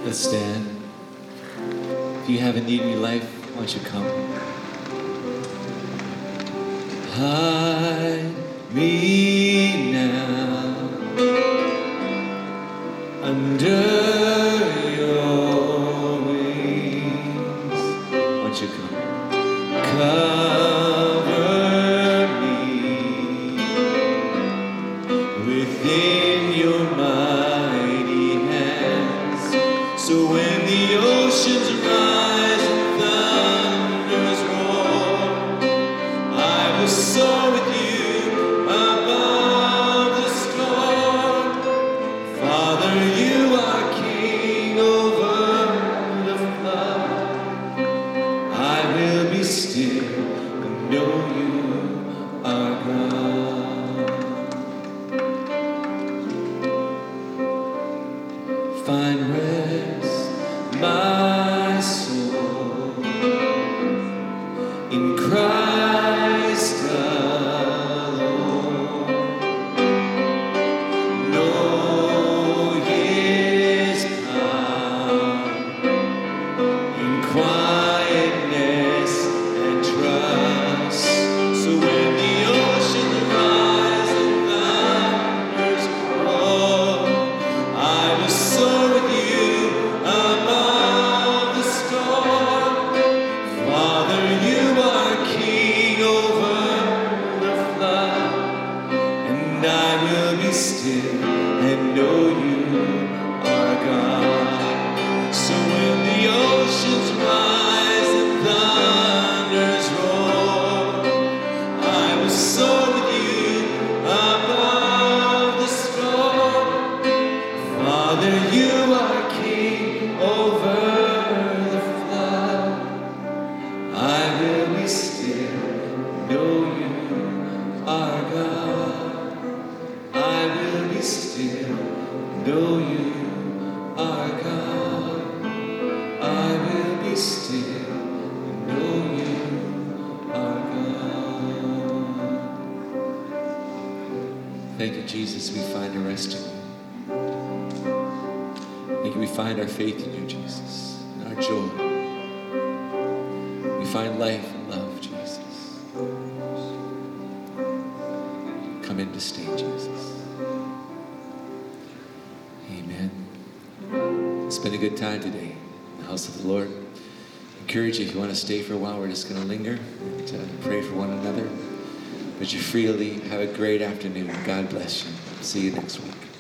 Let's stand. If you have a need in your life, why don't you come? Hide me now under your wings. Why don't you come? Cover me within your mighty hands. So when the oceans rise and thunders roar, I will soar with you above the storm. Father, you are king over the flood. I will be still and know you are God. Find rest, my soul, in Christ alone. Know His power in quietness and trust. So when the ocean rise and thunders roar, I will soar with you above the storm. Father, you are king over the flood, and I will be still and know you are God. So when the oceans rise and thunders roar, I will soar with you above the storm. Father, you are king over the flood. I will be still, know you are God. I will be still, know you are God. I will be still, know you are God. Thank you, Jesus. We find our rest in you. Thank you. We find our faith in you, Jesus, and our joy. We find life and love, Jesus. Come in to stay, Jesus. Amen. It's been a good time today in the house of the Lord. I encourage you, if you want to stay for a while, we're just going to linger and pray for one another. But you're free to leave. Have a great afternoon. God bless you. See you next week.